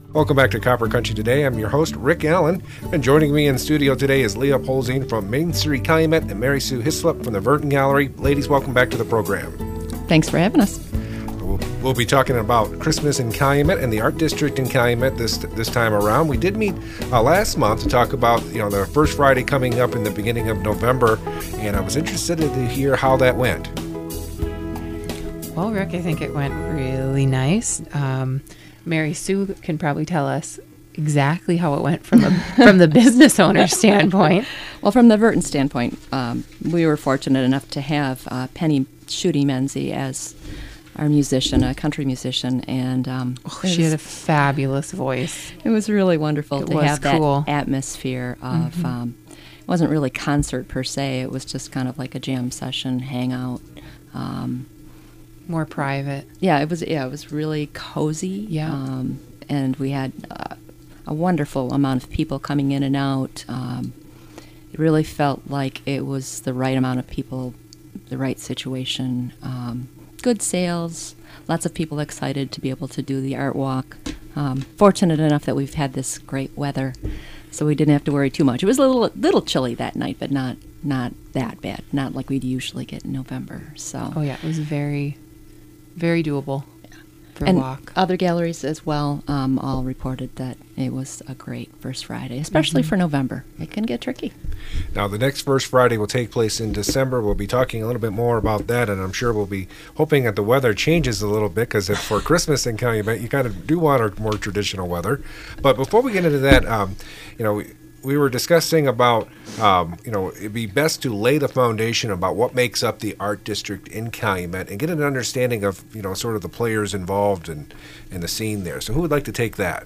Welcome back to Copper Country Today. I'm your host, Rick Allen, and joining me in studio today is Leah Polzing from Main Street Calumet and Mary Sue Hislop from the Verton Gallery. Ladies, welcome back to the program. Thanks for having us. We'll be talking about Christmas in Calumet and the Art District in Calumet this time around. We did meet last month to talk about the first Friday coming up in the beginning of November, and I was interested to hear how that went. Well, Rick, I think it went really nice. Mary Sue can probably tell us exactly how it went from the business owner's standpoint. Well, from the Verton standpoint, we were fortunate enough to have Penny Shooty Menzie as our musician, a country musician, and she had a fabulous voice. It was really wonderful to have cool. that atmosphere of. It wasn't really concert per se; it was just kind of like a jam session, hangout. More private. Yeah, it was really cozy. Yeah, and we had a wonderful amount of people coming in and out. It really felt like it was the right amount of people, the right situation. Good sales, lots of people excited to be able to do the art walk. Fortunate enough that we've had this great weather, so we didn't have to worry too much. It was a little chilly that night, but not that bad, not like we'd usually get in November. So it was very, very doable for a walk. Other galleries as well all reported that it was a great First Friday, especially for November. It can get tricky. Now, the next First Friday will take place in December. We'll be talking a little bit more about that, and I'm sure we'll be hoping that the weather changes a little bit, because for Christmas in Calumet, you kind of do want a more traditional weather. But before we get into that, we were discussing about, it'd be best to lay the foundation about what makes up the art district in Calumet and get an understanding of, sort of the players involved and the scene there. So who would like to take that?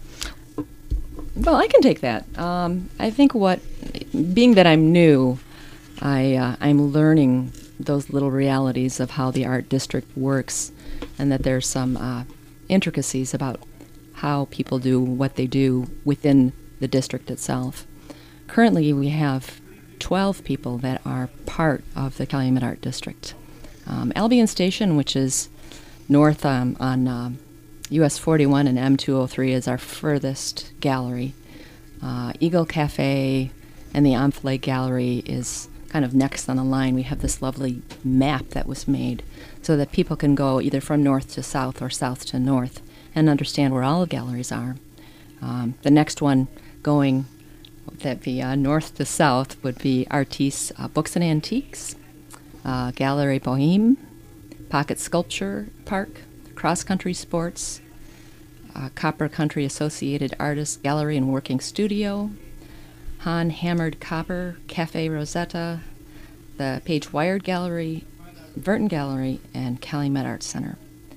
Well, I can take that. I think being that I'm new, I'm learning those little realities of how the art district works, and that there's some intricacies about how people do what they do within the district itself. Currently, we have 12 people that are part of the Calumet Art District. Albion Station, which is north on US 41 and M203, is our furthest gallery. Eagle Cafe and the Enflée Gallery is kind of next on the line. We have this lovely map that was made so that people can go either from north to south or south to north and understand where all the galleries are. The next one going that'd be north to south would be Artis Books and Antiques, Gallery Bohème, Pocket Sculpture Park, Cross Country Sports, Copper Country Associated Artists Gallery and Working Studio, Han Hammered Copper, Cafe Rosetta, the Page Wired Gallery, Verton Gallery, and Calumet Art Center.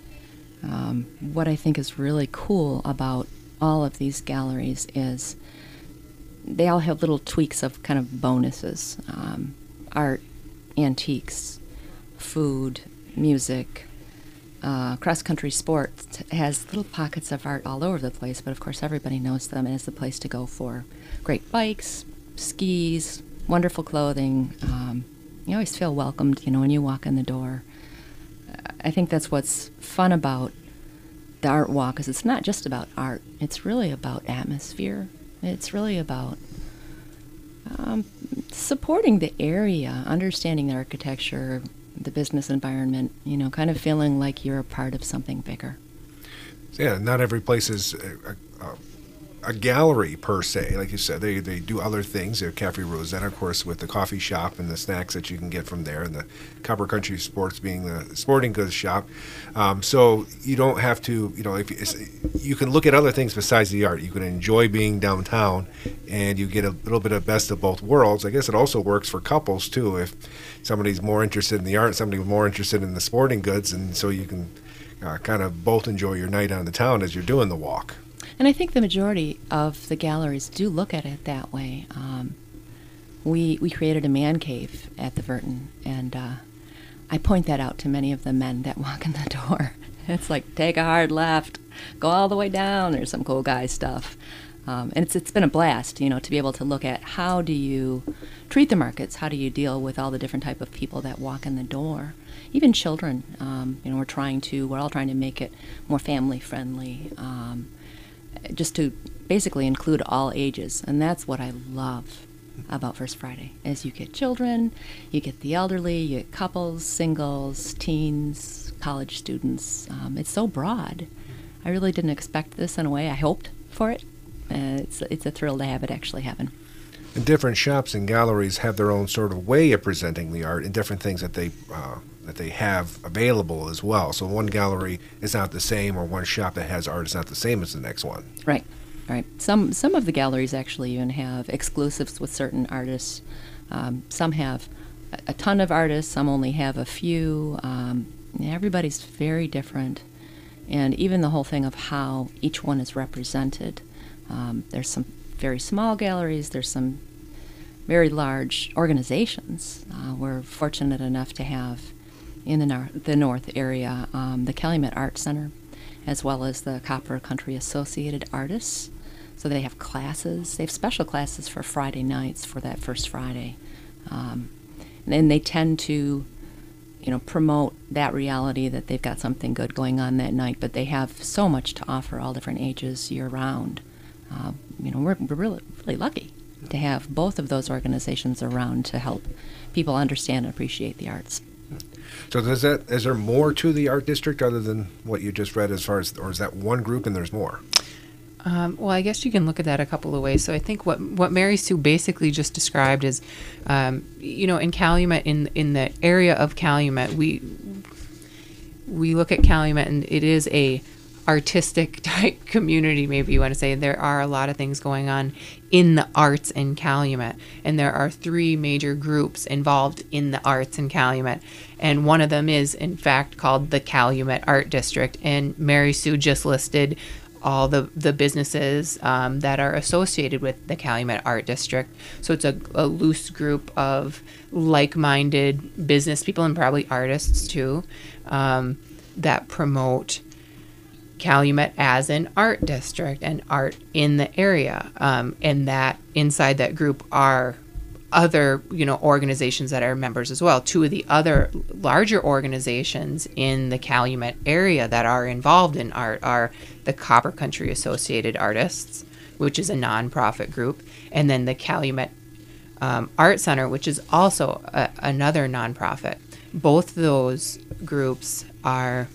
What I think is really cool about all of these galleries is they all have little tweaks of kind of bonuses. Art, antiques, food, music. Cross-country sports has little pockets of art all over the place, but of course everybody knows them as the place to go for great bikes, skis, wonderful clothing. You always feel welcomed, when you walk in the door. I think that's what's fun about the art walk, is it's not just about art. It's really about atmosphere. It's really about supporting the area, understanding the architecture, the business environment, kind of feeling like you're a part of something bigger. Yeah, not every place is a gallery per se. Like you said, they do other things. They have Cafe Rosetta, of course, with the coffee shop and the snacks that you can get from there, and the Copper Country Sports being the sporting goods shop. So you don't have to, you can look at other things besides the art. You can enjoy being downtown, and you get a little bit of best of both worlds. I guess it also works for couples, too, if somebody's more interested in the art, somebody's more interested in the sporting goods, and so you can kind of both enjoy your night on the town as you're doing the walk. And I think the majority of the galleries do look at it that way. We created a man cave at the Verton, and I point that out to many of the men that walk in the door. It's like, take a hard left, go all the way down. There's some cool guy stuff. And it's been a blast, to be able to look at how do you treat the markets, how do you deal with all the different type of people that walk in the door, even children. We're all trying to make it more family friendly. just to basically include all ages. And that's what I love about First Friday, is you get children, you get the elderly, you get couples, singles, teens, college students. It's so broad. I really didn't expect this in a way. I hoped for it. It's a thrill to have it actually happen. And different shops and galleries have their own sort of way of presenting the art and different things that they have available as well. So one gallery is not the same, or one shop that has art is not the same as the next one. Right. Right. Some of the galleries actually even have exclusives with certain artists. Some have a ton of artists. Some only have a few. Everybody's very different, and even the whole thing of how each one is represented. There's some very small galleries. There's some very large organizations. We're fortunate enough to have in the north area the Calumet Art Center, as well as the Copper Country Associated Artists. So they have classes. They have special classes for Friday nights for that First Friday. And they tend to, promote that reality that they've got something good going on that night, but they have so much to offer all different ages year-round. We're really, really lucky to have both of those organizations around to help people understand and appreciate the arts. So is there more to the art district other than what you just read, or is that one group and there's more? Well, I guess you can look at that a couple of ways. So I think what Mary Sue basically just described is, in Calumet, in the area of Calumet, we look at Calumet, and it is a artistic type community, maybe you want to say. There are a lot of things going on in the arts in Calumet, and there are 3 major groups involved in the arts in Calumet, and one of them is in fact called the Calumet Art District, and Mary Sue just listed all the businesses that are associated with the Calumet Art District. So it's a loose group of like-minded business people, and probably artists too, that promote Calumet as an art district and art in the area, and that inside that group are other organizations that are members as well. 2 of the other larger organizations in the Calumet area that are involved in art are the Copper Country Associated Artists, which is a nonprofit group, and then the Calumet Art Center, which is also another nonprofit. Both those groups are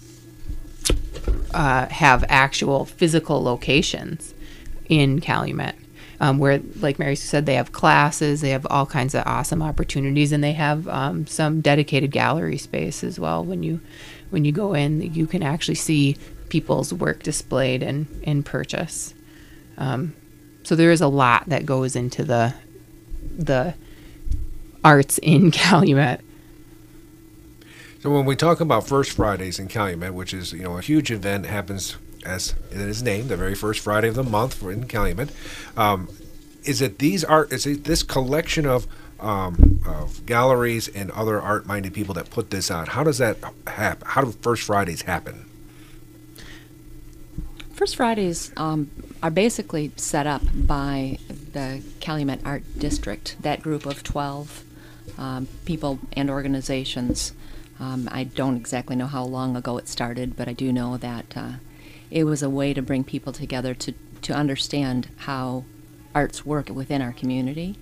have actual physical locations in Calumet, where, like Mary said, they have classes, they have all kinds of awesome opportunities, and they have some dedicated gallery space as well. When you go in, you can actually see people's work displayed and purchase. So there is a lot that goes into the arts in Calumet. So when we talk about First Fridays in Calumet, which is a huge event, happens as it is named, the very first Friday of the month in Calumet, is it this collection of galleries and other art-minded people that put this on? How does that happen? How do First Fridays happen? First Fridays are basically set up by the Calumet Art District, that group of 12 people and organizations. I don't exactly know how long ago it started, but I do know that it was a way to bring people together to understand how arts work within our community.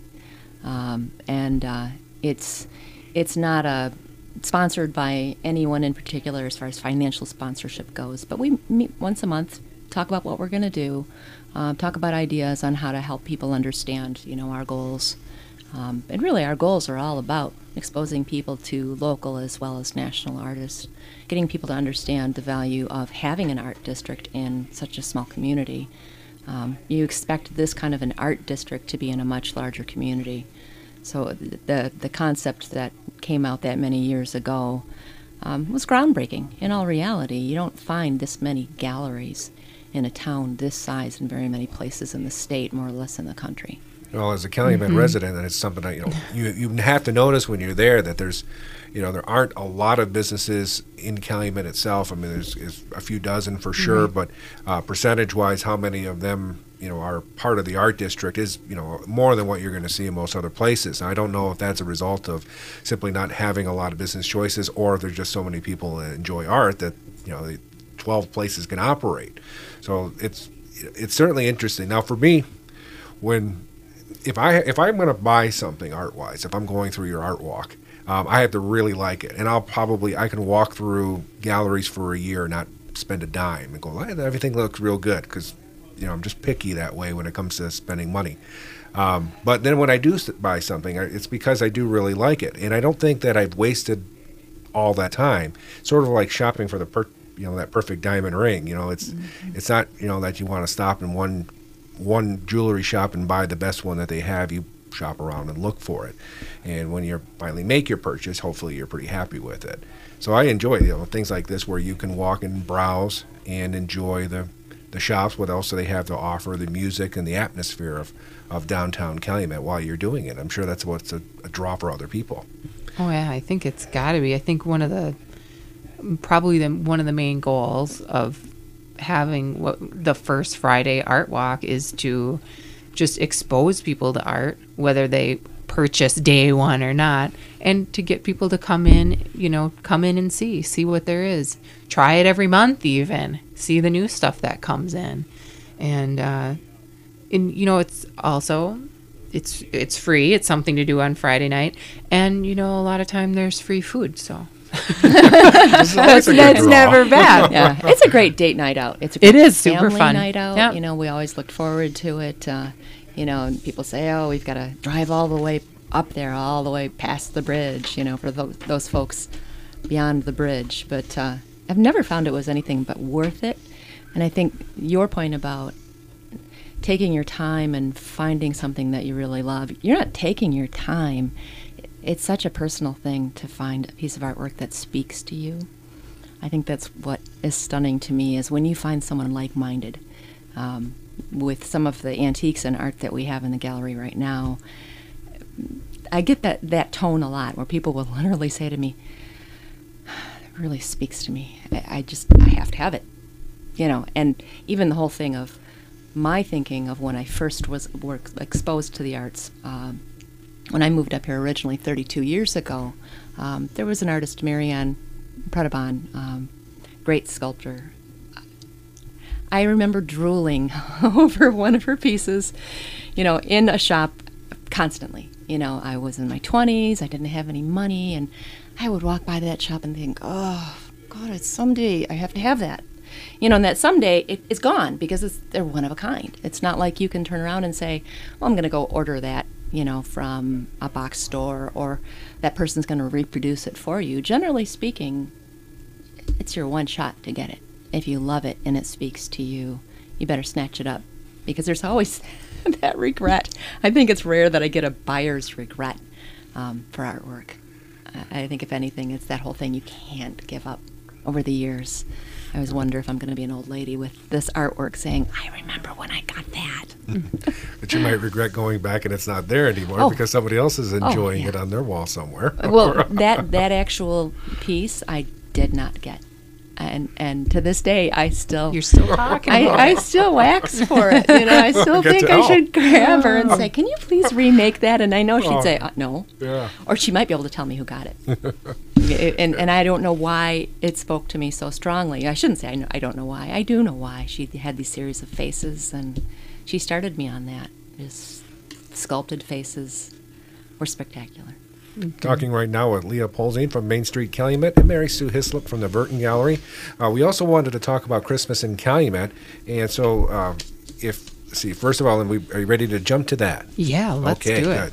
It's not sponsored by anyone in particular as far as financial sponsorship goes, but we meet once a month, talk about what we're going to do, talk about ideas on how to help people understand, our goals. And really our goals are all about exposing people to local as well as national artists, getting people to understand the value of having an art district in such a small community. You expect this kind of an art district to be in a much larger community. So the concept that came out that many years ago was groundbreaking. In all reality, you don't find this many galleries in a town this size in very many places in the state, more or less in the country. Well, as a Calumet resident, and it's something that you have to notice when you're there that there's, there aren't a lot of businesses in Calumet itself. I mean, there's a few dozen for sure, but percentage-wise, how many of them are part of the art district is more than what you're going to see in most other places. Now, I don't know if that's a result of simply not having a lot of business choices, or if there's just so many people that enjoy art that the 12 places can operate. So it's certainly interesting. Now, for me, if I'm going to buy something art wise, if I'm going through your art walk, I have to really like it, and I can walk through galleries for a year and not spend a dime and go, well, everything looks real good, because I'm just picky that way when it comes to spending money. But then when I do buy something, it's because I do really like it, and I don't think that I've wasted all that time. Sort of like shopping for that perfect diamond ring. It's not that you want to stop in one jewelry shop and buy the best one that they have. You shop around and look for it, and when you finally make your purchase, hopefully you're pretty happy with it. So I enjoy things like this where you can walk and browse and enjoy the shops, what else do they have to offer, the music and the atmosphere of downtown Calumet while you're doing it. I'm sure that's what's a draw for other people. Oh yeah, I think it's got to be. I think one of the main goals of having the first Friday art walk is to just expose people to art, whether they purchase day one or not, and to get people to come in and see what there is. Try it every month, even see the new stuff that comes in, and it's also it's free. It's something to do on Friday night, and a lot of time there's free food, so. That's never bad. Yeah, it's a great date night out. It is super fun night out. Yep. We always looked forward to it. And people say, "Oh, we've got to drive all the way up there, all the way past the bridge." For those folks beyond the bridge. But I've never found it was anything but worth it. And I think your point about taking your time and finding something that you really love, you're not taking your time. It's such a personal thing to find a piece of artwork that speaks to you. I think that's what is stunning to me, is when you find someone like-minded. With some of the antiques and art that we have in the gallery right now, I get that tone a lot, where people will literally say to me, "It really speaks to me. I have to have it." And even the whole thing of my thinking of when I first was exposed to the arts. When I moved up here originally 32 years ago, there was an artist, Marianne Predabon, great sculptor. I remember drooling over one of her pieces, in a shop constantly. I was in my 20s, I didn't have any money, and I would walk by that shop and think, oh, God, it's someday I have to have that. And that someday it's gone, because they're one of a kind. It's not like you can turn around and say, well, I'm going to go order that, from a box store, or that person's going to reproduce it for you. Generally speaking, it's your one shot to get it. If you love it and it speaks to you, you better snatch it up, because there's always that regret. I think it's rare that I get a buyer's regret for artwork. I think if anything, it's that whole thing you can't give up over the years. I always wonder if I'm going to be an old lady with this artwork saying, I remember when I got that. But you might regret going back and it's not there anymore because somebody else is enjoying it on their wall somewhere. Well, that actual piece I did not get. And to this day, you're still talking about it. I still wax for it. I still think I should grab her and say, can you please remake that? And I know she'd say, no. Yeah. Or she might be able to tell me who got it. and I don't know why it spoke to me so strongly. I shouldn't say I don't know why. I do know why. She had these series of faces, and she started me on that. Just sculpted faces were spectacular. Talking right now with Leah Polzine from Main Street Calumet and Mary Sue Hislop from the Burton Gallery. We also wanted to talk about Christmas in Calumet, and so first of all, are you ready to jump to that? Yeah, let's do it.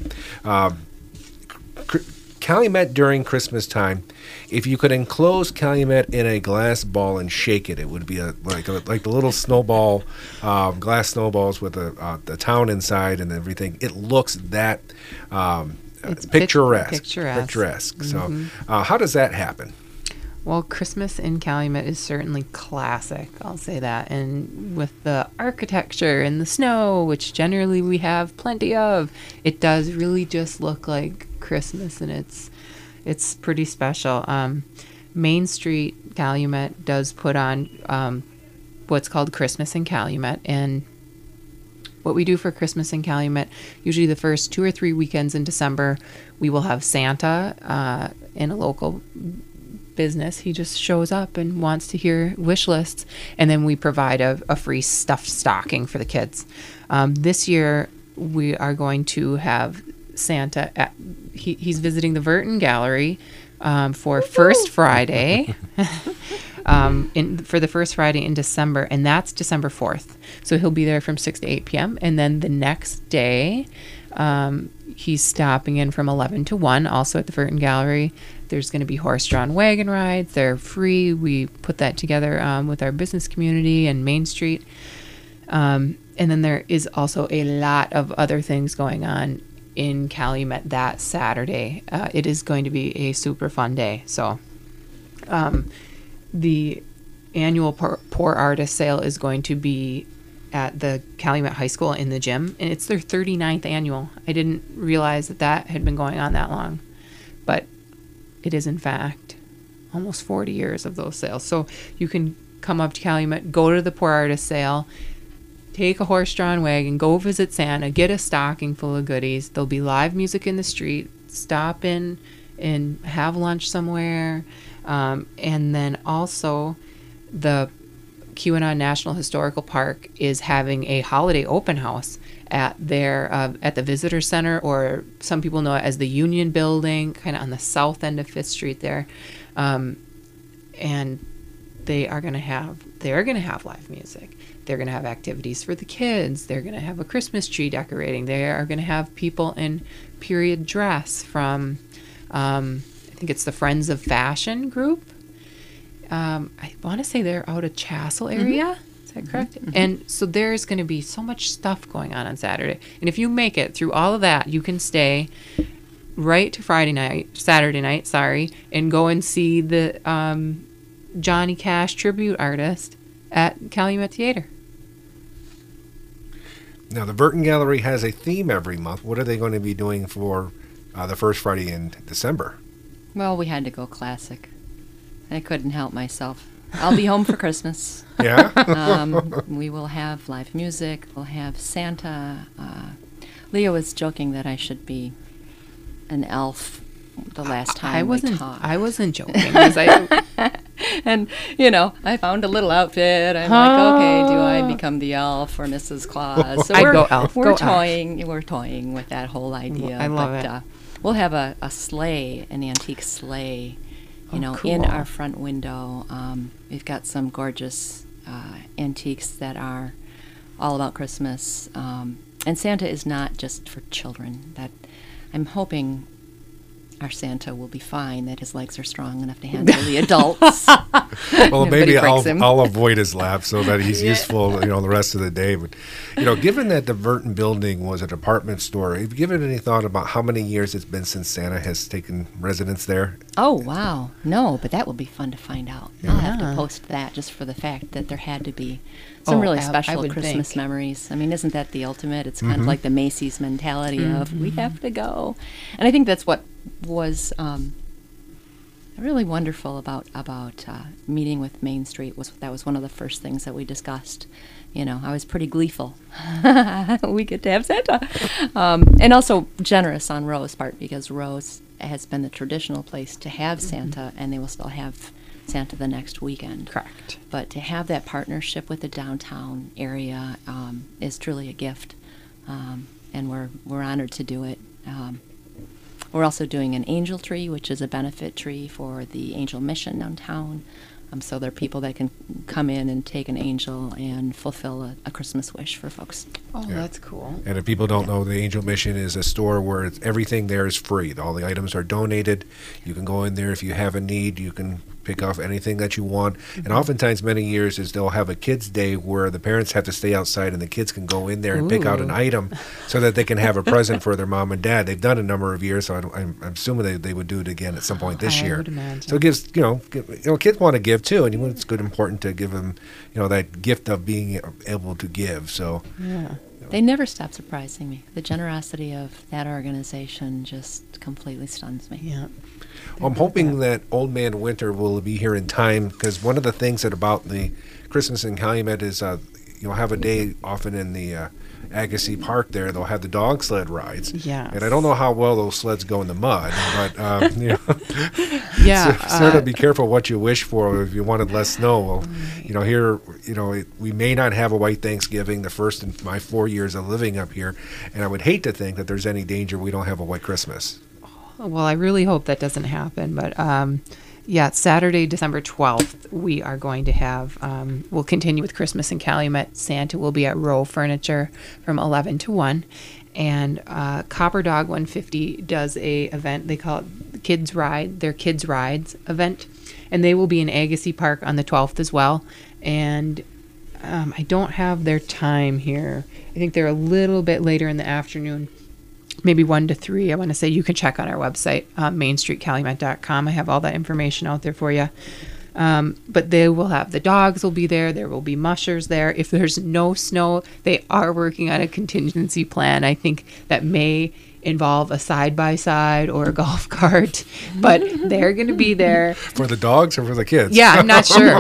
Good. Calumet during Christmas time, if you could enclose Calumet in a glass ball and shake it, it would be like the little snowball, glass snowballs with the town inside and everything. It looks that it's picturesque. Mm-hmm. So how does that happen? Well, Christmas in Calumet is certainly classic, I'll say that. And with the architecture and the snow, which generally we have plenty of, it does really just look like Christmas, and it's pretty special. Main Street Calumet does put on what's called Christmas in Calumet, and what we do for Christmas in Calumet, usually the first 2 or 3 weekends in December, we will have Santa in a local business. He just shows up and wants to hear wish lists, and then we provide a free stuffed stocking for the kids. This year, we are going to have Santa he's visiting the Verton Gallery for First Friday, for the first Friday in December, and that's December 4th. So he'll be there from 6 to 8 p.m. And then the next day, he's stopping in from 11 to 1, also at the Verton Gallery. There's going to be horse-drawn wagon rides. They're free. We put that together with our business community and Main Street. And then there is also a lot of other things going on in Calumet that Saturday. It is going to be a super fun day. So the annual Poor Artist Sale is going to be at the Calumet High School in the gym, and it's their 39th annual. I didn't realize that had been going on that long, but it is in fact almost 40 years of those sales. So you can come up to Calumet, go to the Poor Artist Sale, take a horse-drawn wagon, go visit Santa, get a stocking full of goodies. There'll be live music in the street. Stop in and have lunch somewhere. And then also the Keweenaw National Historical Park is having a holiday open house at their at the Visitor Center, or some people know it as the Union Building, kind of on the south end of 5th Street there. And they're going to have live music. They're going to have activities for the kids. They're going to have a Christmas tree decorating. They are going to have people in period dress from, I think it's the Friends of Fashion group. I want to say they're out of Chassell area. Mm-hmm. Is that correct? Mm-hmm. And so there's going to be so much stuff going on Saturday. And if you make it through all of that, you can stay right to Saturday night, and go and see the Johnny Cash tribute artist at Calumet Theater. Now, the Verton Gallery has a theme every month. What are they going to be doing for the first Friday in December? Well, we had to go classic. I couldn't help myself. I'll be home for Christmas. Yeah? We will have live music. We'll have Santa. Leo was joking that I should be an elf the last time we talked. I wasn't joking. And, I found a little outfit. I'm like, okay, do I become the elf or Mrs. Claus? So I'd go elf. We're toying with that whole idea. I love it. We'll have a sleigh, an antique sleigh, cool. in our front window. We've got some gorgeous antiques that are all about Christmas. And Santa is not just for children. That I'm hoping our Santa will be fine, that his legs are strong enough to handle the adults. Well, maybe I'll avoid his lap so that he's useful, the rest of the day. But, given that the Verton building was a department store, have you given any thought about how many years it's been since Santa has taken residence there? Oh, wow. No, but that will be fun to find out. Yeah. I'll have to post that just for the fact that there had to be some really special Christmas memories. I mean, isn't that the ultimate? It's kind of like the Macy's mentality of, we have to go. And I think that's what was really wonderful about meeting with Main Street. That was one of the first things that we discussed. I was pretty gleeful. We get to have Santa. And also generous on Rowe's part, because Rowe's has been the traditional place to have Santa, and they will still have Santa the next weekend. Correct. But to have that partnership with the downtown area is truly a gift, and we're honored to do it. We're also doing an angel tree, which is a benefit tree for the Angel Mission downtown. So there are people that can come in and take an angel and fulfill a Christmas wish for folks. Oh, that's cool. And if people don't know, the Angel Mission is a store where everything there is free. All the items are donated. You can go in there if you have a need. You can pick off anything that you want. And oftentimes, many years, is they'll have a kids' day where the parents have to stay outside and the kids can go in there and pick out an item so that they can have a present for their mom and dad. They've done it a number of years, so I'm assuming they would do it again at some point this year. I would imagine. So it gives, kids want to give too, and it's important to give them, that gift of being able to give. So yeah. They never stop surprising me. The generosity of that organization just completely stuns me. Yeah. Well, I'm hoping that Old Man Winter will be here in time, because one of the things about the Christmas in Calumet is you'll have a day often in the Agassiz Park there. They'll have the dog sled rides. Yeah. And I don't know how well those sleds go in the mud, but Yeah. So, sort of be careful what you wish for. If you wanted less snow, well, here, we may not have a white Thanksgiving the first in my 4 years of living up here, and I would hate to think that there's any danger we don't have a white Christmas. Well, I really hope that doesn't happen, but yeah, Saturday, December 12th, we are going to have, we'll continue with Christmas in Calumet. Santa will be at Row Furniture from 11 to 1. And Copper Dog 150 does a event, they call it Kids Ride, their Kids Rides event. And they will be in Agassiz Park on the 12th as well. And I don't have their time here. I think they're a little bit later in the afternoon. Maybe 1 to 3. I want to say you can check on our website, mainstreetcalumet.com. I have all that information out there for you. But they will have, the dogs will be there. There will be mushers there. If there's no snow, they are working on a contingency plan. I think that may involve a side-by-side or a golf cart, but they're going to be there. For the dogs or for the kids? Yeah, I'm not sure.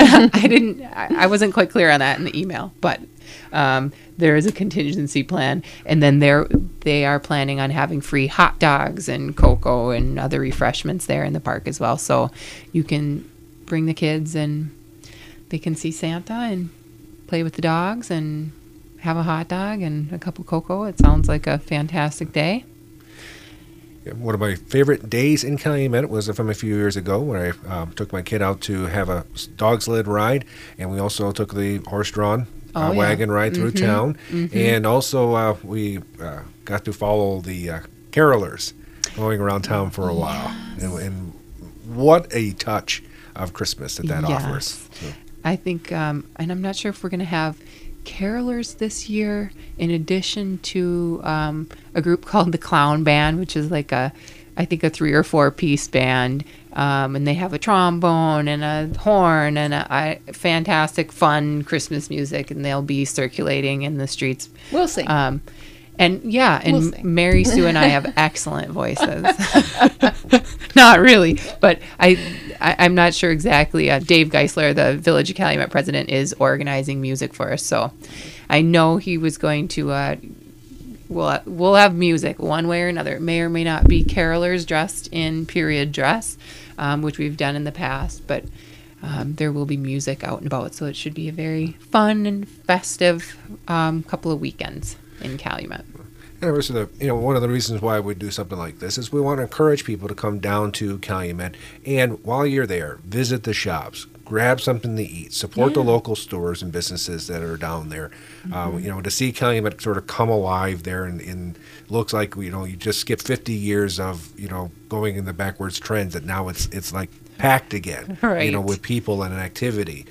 I wasn't quite clear on that in the email, but there is a contingency plan, and then they are planning on having free hot dogs and cocoa and other refreshments there in the park as well. So you can bring the kids and they can see Santa and play with the dogs and have a hot dog and a cup of cocoa. It sounds like a fantastic day. Yeah, one of my favorite days in Calumet was from a few years ago when I took my kid out to have a dog sled ride, and we also took the horse-drawn wagon ride through town. And also we got to follow the carolers going around town for a while. And what a touch of Christmas that offers. So. I think, and I'm not sure if we're going to have carolers this year in addition to a group called the Clown Band, which is like I think a 3 or 4 piece band, and they have a trombone and a horn and a fantastic fun Christmas music, and they'll be circulating in the streets. We'll see. We'll Mary Sue and I have excellent voices. Not really, but I'm not sure exactly. Dave Geisler, the Village of Calumet president, is organizing music for us, so I know he was going to. We'll have music one way or another. It may or may not be carolers dressed in period dress, which we've done in the past, but there will be music out and about, so it should be a very fun and festive couple of weekends in Calumet. And it was one of the reasons why we do something like this is we want to encourage people to come down to Calumet, and while you're there, visit the shops, grab something to eat, support the local stores and businesses that are down there. To see Calumet sort of come alive there, and looks like you just skipped 50 years of going in the backwards trends, that now it's like packed again, right. With people and an activity.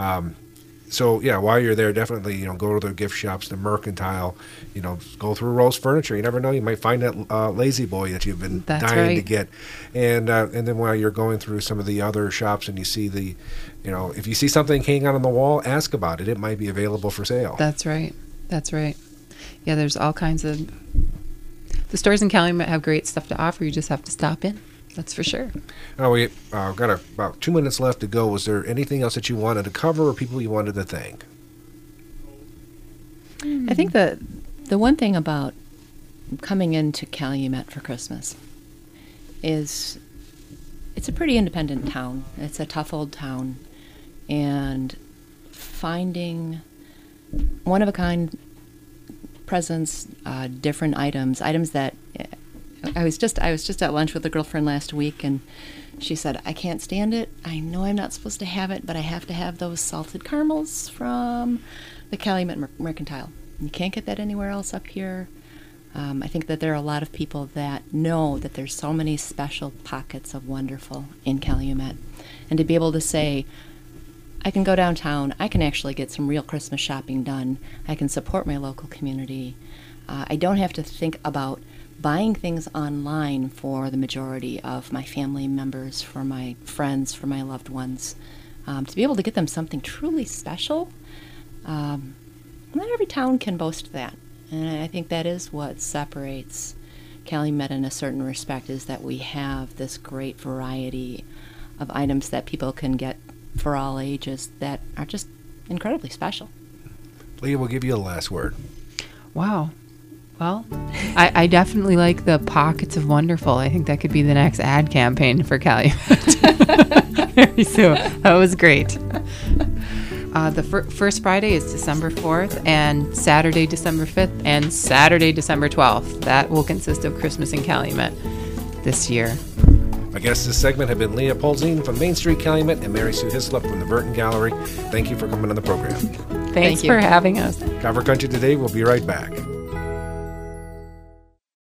So yeah, while you're there, definitely go to the gift shops, the Mercantile, go through Rose Furniture. You never know, you might find that Lazy Boy that you've been dying to get. And then while you're going through some of the other shops and you see if you see something hanging out on the wall, ask about it. It might be available for sale. That's right. Yeah, there's all kinds of. The stores in Calumet have great stuff to offer. You just have to stop in. That's for sure. We got about 2 minutes left to go. Was there anything else that you wanted to cover or people you wanted to thank? I think the one thing about coming into Calumet for Christmas is it's a pretty independent town. It's a tough old town. And finding one-of-a-kind presents, different items that... I was just at lunch with a girlfriend last week, and she said, I can't stand it. I know I'm not supposed to have it, but I have to have those salted caramels from the Calumet Mercantile. You can't get that anywhere else up here. I think that there are a lot of people that know that there's so many special pockets of wonderful in Calumet. And to be able to say, I can go downtown, I can actually get some real Christmas shopping done, I can support my local community. I don't have to think about buying things online for the majority of my family members, for my friends, for my loved ones. To be able to get them something truly special, not every town can boast that. And I think that is what separates Calumet in a certain respect, is that we have this great variety of items that people can get for all ages that are just incredibly special. Leah will give you the last word. Wow. Well, I definitely like the Pockets of Wonderful. I think that could be the next ad campaign for Calumet. Mary Sue, that was great. The first Friday is December 4th, and Saturday, December 5th, and Saturday, December 12th. That will consist of Christmas in Calumet this year. My guests this segment have been Leah Polzine from Main Street Calumet and Mary Sue Hislop from the Burton Gallery. Thank you for coming on the program. Thanks for having us. Cover Country Today will be right back.